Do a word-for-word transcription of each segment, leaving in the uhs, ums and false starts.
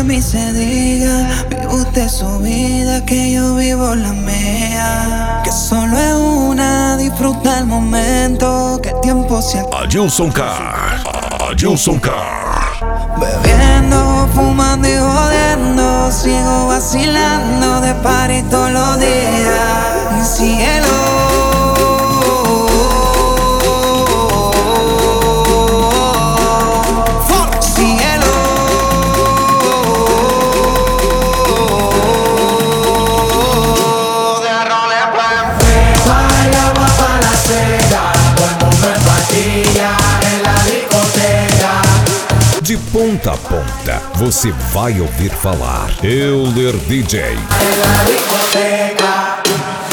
de mí se diga, vive usted su vida, que yo vivo la mía. Que solo es una, disfruta el momento, que el tiempo se acaba. Adilson Car, Adilson Car. Bebiendo, fumando y jodiendo, sigo vacilando de party todos los días. Mi cielo. De ponta a ponta, você vai ouvir falar Euler D J. En la discoteca.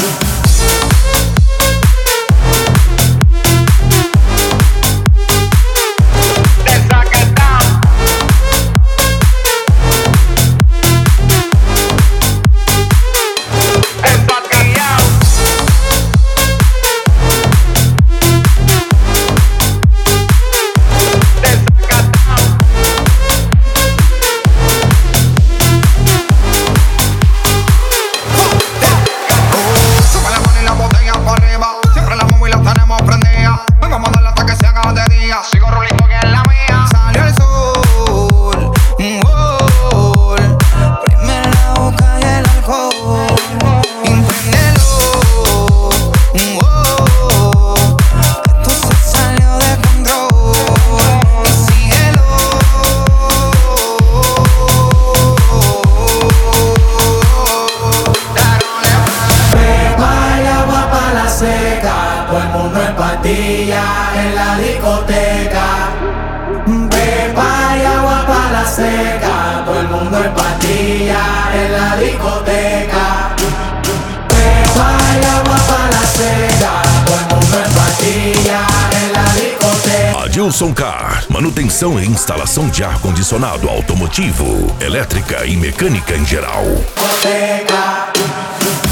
En la discoteca, pepa y agua para la seca. Todo el mundo en pastilla en la discoteca. Pepa y agua para la seca. Todo el mundo en pastilla en la discoteca. Adilson Car, manutenção e instalação de ar-condicionado automotivo, elétrica e mecânica em geral. Discoteca.